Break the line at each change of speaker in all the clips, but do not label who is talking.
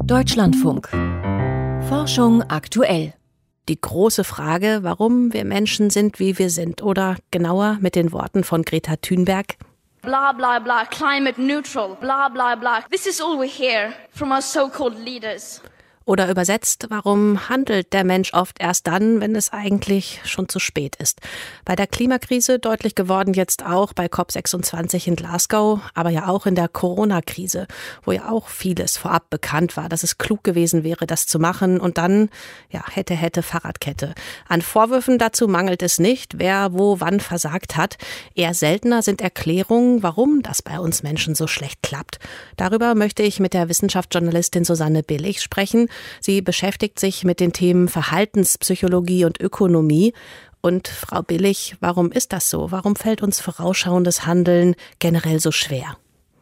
Deutschlandfunk. Forschung aktuell. Die große Frage, warum wir Menschen sind, wie wir sind. Oder genauer mit den Worten von Greta Thunberg.
Blah, blah, blah, climate neutral, blah, blah, blah. This is all we hear from our so-called leaders.
Oder übersetzt, warum handelt der Mensch oft erst dann, wenn es eigentlich schon zu spät ist? Bei der Klimakrise deutlich geworden jetzt auch bei COP26 in Glasgow, aber ja auch in der Corona-Krise, wo ja auch vieles vorab bekannt war, dass es klug gewesen wäre, das zu machen und dann, ja, hätte Fahrradkette. An Vorwürfen dazu mangelt es nicht, wer wo wann versagt hat. Eher seltener sind Erklärungen, warum das bei uns Menschen so schlecht klappt. Darüber möchte ich mit der Wissenschaftsjournalistin Susanne Billig sprechen. Sie beschäftigt sich mit den Themen Verhaltenspsychologie und Ökonomie. Und Frau Billig, warum ist das so? Warum fällt uns vorausschauendes Handeln generell so schwer?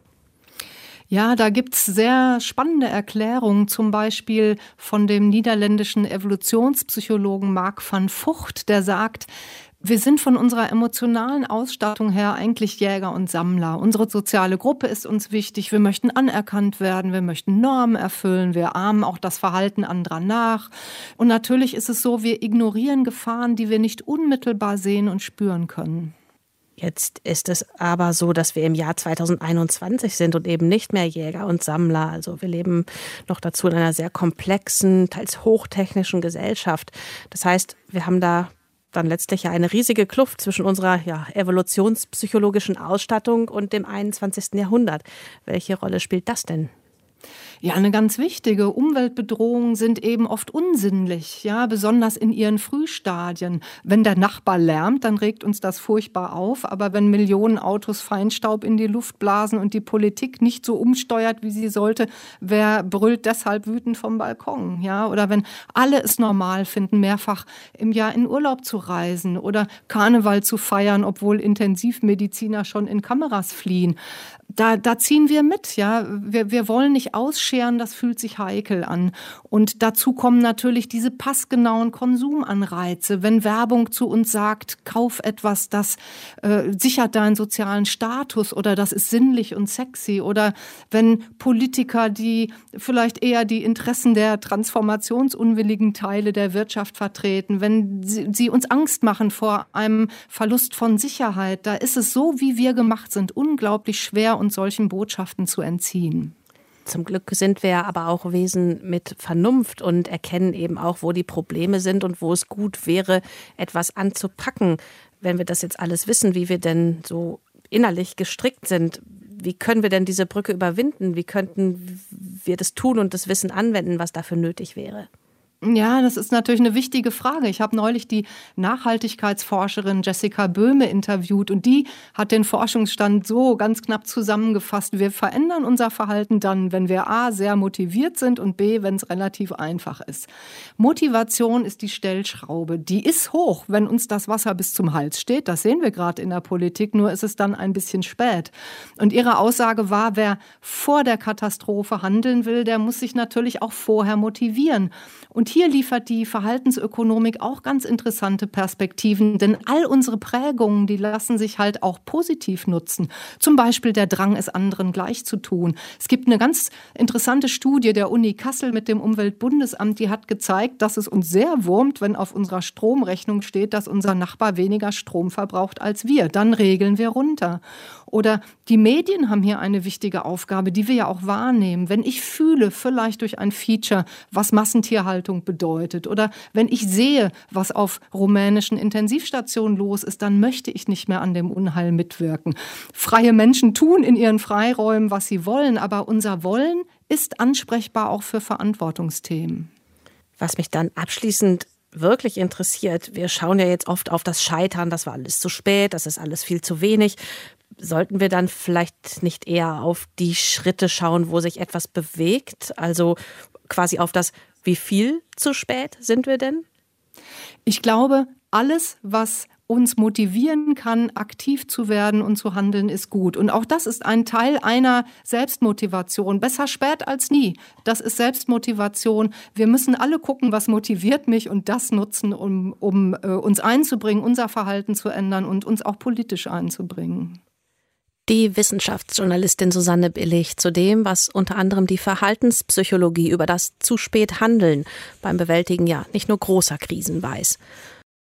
Ja, da gibt's sehr spannende Erklärungen, zum Beispiel von dem niederländischen Evolutionspsychologen Mark van Vught, der sagt, wir sind von unserer emotionalen Ausstattung her eigentlich Jäger und Sammler. Unsere soziale Gruppe ist uns wichtig. Wir möchten anerkannt werden, wir möchten Normen erfüllen, wir ahmen auch das Verhalten anderer nach. Und natürlich ist es so, wir ignorieren Gefahren, die wir nicht unmittelbar sehen und spüren können.
Jetzt ist es aber so, dass wir im Jahr 2021 sind und eben nicht mehr Jäger und Sammler. Also wir leben noch dazu in einer sehr komplexen, teils hochtechnischen Gesellschaft. Das heißt, wir haben da dann letztlich ja eine riesige Kluft zwischen unserer evolutionspsychologischen Ausstattung und dem 21. Jahrhundert. Welche Rolle spielt das denn?
Ja, eine ganz wichtige. Umweltbedrohungen sind eben oft unsinnlich, ja, besonders in ihren Frühstadien. Wenn der Nachbar lärmt, dann regt uns das furchtbar auf. Aber wenn Millionen Autos Feinstaub in die Luft blasen und die Politik nicht so umsteuert, wie sie sollte, wer brüllt deshalb wütend vom Balkon? Ja, oder wenn alle es normal finden, mehrfach im Jahr in Urlaub zu reisen oder Karneval zu feiern, obwohl Intensivmediziner schon in Kameras fliehen. Da ziehen wir mit, ja. Wir wollen nicht ausscheren, das fühlt sich heikel an. Und dazu kommen natürlich diese passgenauen Konsumanreize. Wenn Werbung zu uns sagt, kauf etwas, das sichert deinen sozialen Status oder das ist sinnlich und sexy. Oder wenn Politiker, die vielleicht eher die Interessen der transformationsunwilligen Teile der Wirtschaft vertreten, wenn sie uns Angst machen vor einem Verlust von Sicherheit, da ist es so, wie wir gemacht sind, unglaublich schwer, uns solchen Botschaften zu entziehen.
Zum Glück sind wir aber auch Wesen mit Vernunft und erkennen eben auch, wo die Probleme sind und wo es gut wäre, etwas anzupacken. Wenn wir das jetzt alles wissen, wie wir denn so innerlich gestrickt sind, wie können wir denn diese Brücke überwinden? Wie könnten wir das tun und das Wissen anwenden, was dafür nötig wäre?
Ja, das ist natürlich eine wichtige Frage. Ich habe neulich die Nachhaltigkeitsforscherin Jessica Böhme interviewt und die hat den Forschungsstand so ganz knapp zusammengefasst. Wir verändern unser Verhalten dann, wenn wir A, sehr motiviert sind und B, wenn es relativ einfach ist. Motivation ist die Stellschraube. Die ist hoch, wenn uns das Wasser bis zum Hals steht. Das sehen wir gerade in der Politik, nur ist es dann ein bisschen spät. Und ihre Aussage war, wer vor der Katastrophe handeln will, der muss sich natürlich auch vorher motivieren. Und hier liefert die Verhaltensökonomik auch ganz interessante Perspektiven, denn all unsere Prägungen, die lassen sich halt auch positiv nutzen. Zum Beispiel der Drang, es anderen gleich zu tun. Es gibt eine ganz interessante Studie der Uni Kassel mit dem Umweltbundesamt, die hat gezeigt, dass es uns sehr wurmt, wenn auf unserer Stromrechnung steht, dass unser Nachbar weniger Strom verbraucht als wir. Dann regeln wir runter. Oder die Medien haben hier eine wichtige Aufgabe, die wir ja auch wahrnehmen. Wenn ich fühle, vielleicht durch ein Feature, was Massentierhaltung bedeutet, oder wenn ich sehe, was auf rumänischen Intensivstationen los ist, dann möchte ich nicht mehr an dem Unheil mitwirken. Freie Menschen tun in ihren Freiräumen, was sie wollen, aber unser Wollen ist ansprechbar auch für Verantwortungsthemen.
Was mich dann abschließend wirklich interessiert, wir schauen ja jetzt oft auf das Scheitern, das war alles zu spät, das ist alles viel zu wenig. Sollten wir dann vielleicht nicht eher auf die Schritte schauen, wo sich etwas bewegt? Also quasi auf das, wie viel zu spät sind wir denn?
Ich glaube, alles, was uns motivieren kann, aktiv zu werden und zu handeln, ist gut. Und auch das ist ein Teil einer Selbstmotivation. Besser spät als nie. Das ist Selbstmotivation. Wir müssen alle gucken, was motiviert mich und das nutzen, um uns einzubringen, unser Verhalten zu ändern und uns auch politisch einzubringen.
Die Wissenschaftsjournalistin Susanne Billig zu dem, was unter anderem die Verhaltenspsychologie über das zu spät Handeln beim Bewältigen nicht nur großer Krisen weiß.